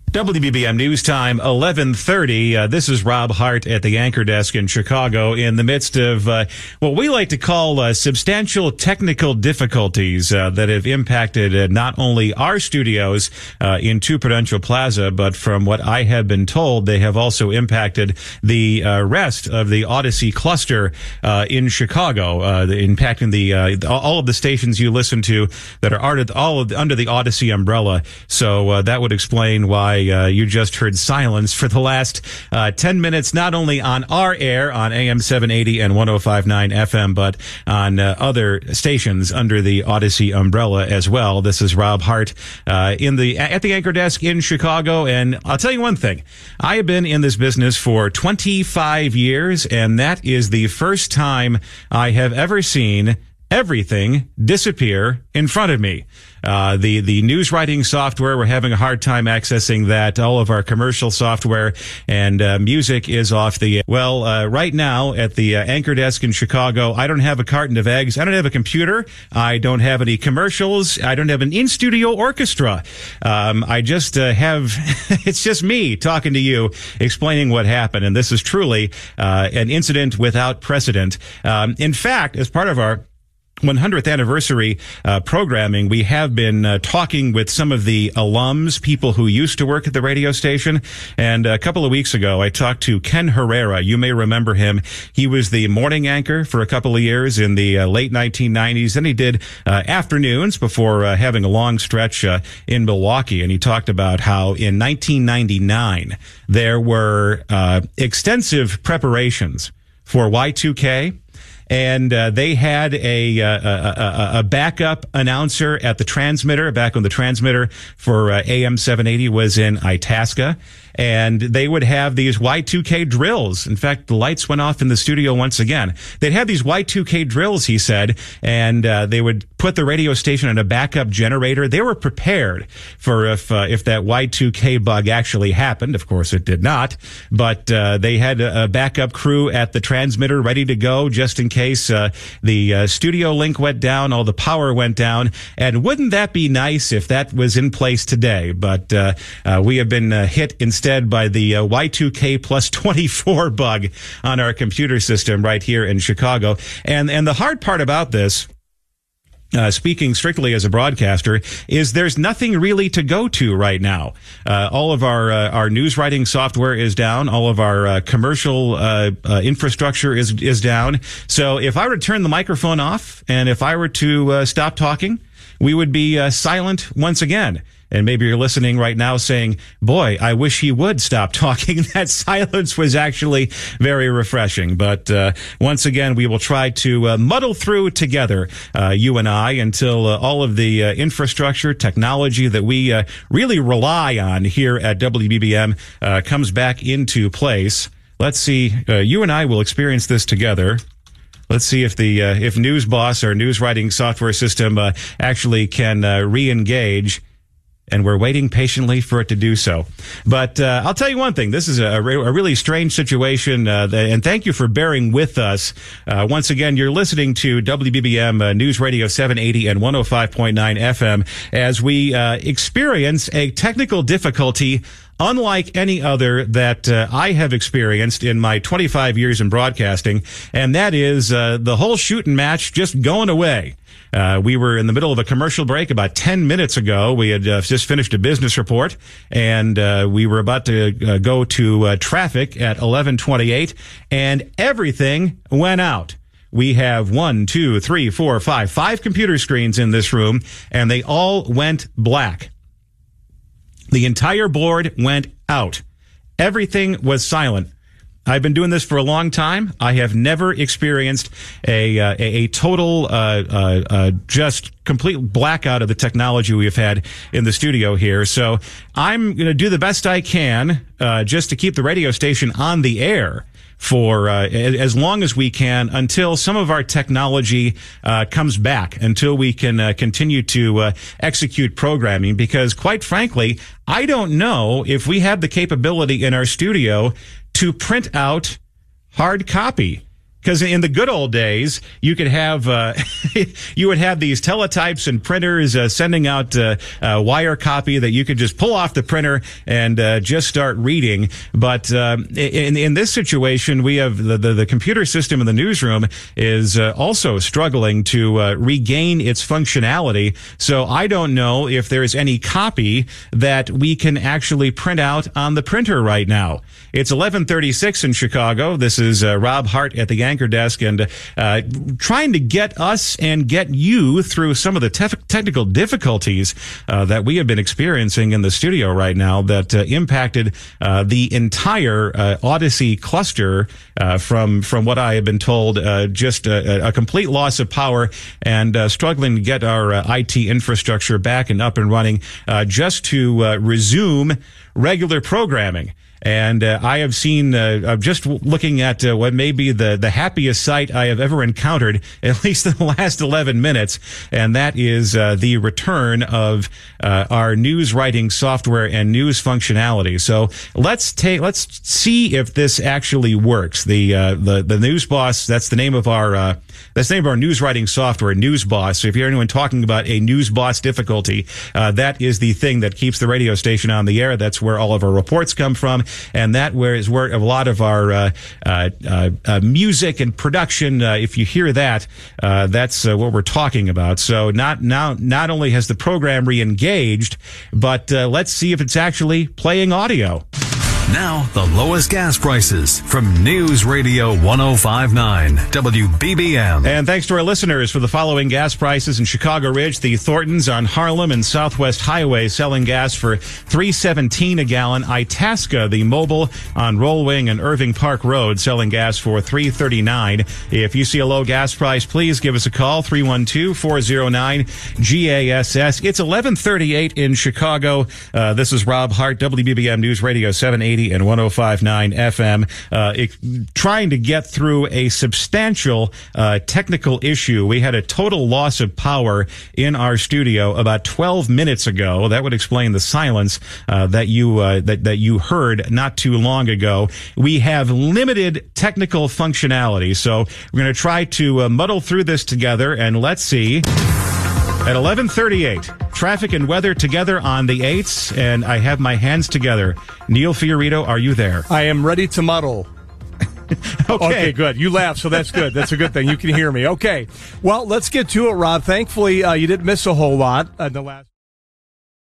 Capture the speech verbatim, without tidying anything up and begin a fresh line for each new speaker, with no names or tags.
W B B M News Time, eleven thirty. Uh, this is Rob Hart at the Anchor Desk in Chicago in the midst of uh, what we like to call uh, substantial technical difficulties uh, that have impacted uh, not only our studios uh, in Two Prudential Plaza, but from what I have been told, they have also impacted the uh, rest of the Odyssey cluster uh, in Chicago, uh, impacting the uh, all of the stations you listen to that are all of, under the Odyssey umbrella. So uh, that would explain why Uh, you just heard silence for the last uh, ten minutes, not only on our air on A M seven eighty and one oh five point nine F M, but on uh, other stations under the Odyssey umbrella as well. This is Rob Hart uh, in the at the Anchor Desk in Chicago, and I'll tell you one thing. I have been in this business for twenty-five years, and that is the first time I have ever seen everything disappear in front of me. Uh, the, the news writing software, we're having a hard time accessing that. All of our commercial software and uh, music is off the, well, uh, right now at the uh, Anchor Desk in Chicago, I don't have a carton of eggs. I don't have a computer. I don't have any commercials. I don't have an in-studio orchestra. Um, I just uh, have, it's just me talking to you, explaining what happened. And this is truly uh, an incident without precedent. Um, in fact, as part of our one hundredth anniversary uh, programming, we have been uh, talking with some of the alums, people who used to work at the radio station. And a couple of weeks ago, I talked to Ken Herrera. You may remember him. He was the morning anchor for a couple of years in the uh, late nineteen nineties. Then he did uh, afternoons before uh, having a long stretch uh, in Milwaukee. And he talked about how in nineteen ninety-nine, there were uh, extensive preparations for Y two K. And uh, they had a, uh, a a backup announcer at the transmitter, back when the transmitter for uh, A M seven eighty was in Itasca. And they would have these Y two K drills. In fact, the lights went off in the studio once again. They'd have these Y two K drills, he said, and uh, they would put the radio station on a backup generator. They were prepared for if uh, if that Y two K bug actually happened. Of course, it did not. But uh, they had a backup crew at the transmitter ready to go just in case uh, the uh, studio link went down, all the power went down. And wouldn't that be nice if that was in place today? But uh, uh, we have been uh, hit instead by the uh, Y two K plus twenty-four bug on our computer system right here in Chicago. And and the hard part about this, Uh, speaking strictly as a broadcaster, is there's nothing really to go to right now. Uh, all of our uh, our news writing software is down. All of our uh, commercial uh, uh, infrastructure is is down. So if I were to turn the microphone off and if I were to uh, stop talking, we would be uh, silent once again. And maybe you're listening right now saying, boy, I wish he would stop talking. That silence was actually very refreshing. But uh, once again, we will try to uh, muddle through together, uh, you and I, until uh, all of the uh, infrastructure, technology that we uh, really rely on here at W B B M uh, comes back into place. Let's see. Uh, you and I will experience this together. Let's see if the uh, if News Boss, our news writing software system, uh, actually can uh, re-engage. And we're waiting patiently for it to do so. But uh, I'll tell you one thing. This is a, a really strange situation, uh, and thank you for bearing with us. Uh, once again, you're listening to W B B M uh, News Radio seven eighty and one oh five point nine F M as we uh, experience a technical difficulty unlike any other that uh, I have experienced in my twenty-five years in broadcasting, and that is uh, the whole shooting match just going away. Uh, we were in the middle of a commercial break about ten minutes ago. We had uh, just finished a business report, and uh, we were about to uh, go to uh, traffic at eleven twenty-eight, and everything went out. We have one, two, three, four, five, five computer screens in this room, and they all went black. The entire board went out. Everything was silent. I've been doing this for a long time. I have never experienced a uh, a, a total uh, uh, uh, just complete blackout of the technology we have had in the studio here. So I'm going to do the best I can uh, just to keep the radio station on the air for uh, as long as we can until some of our technology uh, comes back, until we can uh, continue to uh, execute programming, because quite frankly, I don't know if we have the capability in our studio to print out hard copy. because in the good old days, you could have uh, you would have these teletypes and printers uh, sending out uh, uh, wire copy that you could just pull off the printer and uh, just start reading. But uh, in in this situation, we have the, the the computer system in the newsroom is uh, also struggling to uh, regain its functionality. So I don't know if there is any copy that we can actually print out on the printer right now. It's eleven thirty-six in Chicago. This is uh, Rob Hart at the anchor desk, and uh, trying to get us and get you through some of the tef- technical difficulties uh, that we have been experiencing in the studio right now that uh, impacted uh, the entire uh, Odyssey cluster uh, from from what I have been told, uh, just a, a complete loss of power and uh, struggling to get our uh, I T infrastructure back and up and running uh, just to uh, resume regular programming. And uh, I have seen, uh, I'm just looking at uh, what may be the, the happiest sight I have ever encountered, at least in the last eleven minutes, and that is uh, the return of uh, our news writing software and news functionality. So let's take, let's see if this actually works. The uh, the the News Boss, that's the name of our uh, that's the name of our news writing software, News Boss. So if you hear anyone talking about a News Boss difficulty, uh, that is the thing that keeps the radio station on the air. That's where all of our reports come from. And that where is where a lot of our uh, uh, uh, music and production. Uh, if you hear that, uh, that's uh, what we're talking about. So not now, not only has the program re-engaged, but uh, let's see if it's actually playing audio.
Now, the lowest gas prices from News Radio one oh five point nine W B B M.
And thanks to our listeners for the following gas prices in Chicago Ridge. The Thorntons on Harlem and Southwest Highway selling gas for three seventeen a gallon. Itasca, the Mobile on Rollwing and Irving Park Road, selling gas for three thirty-nine. If you see a low gas price, please give us a call, three one two, four oh nine, G A S S. It's eleven thirty-eight in Chicago. Uh, this is Rob Hart, W B B M News Radio seven eighty and one oh five point nine F M, uh, it, trying to get through a substantial uh, technical issue. We had a total loss of power in our studio about twelve minutes ago. That would explain the silence uh, that you uh, that that you heard not too long ago. We have limited technical functionality, so we're going to try to uh, muddle through this together, and let's see. At eleven thirty-eight, traffic and weather together on the eights, and I have my hands together. Neil Fiorito, are you there?
I am ready to muddle.
okay.
Okay, good. You laughed, so that's good. That's a good thing. You can hear me. Okay. Well, let's get to it, Rob. Thankfully, uh, you didn't miss a whole lot in the last...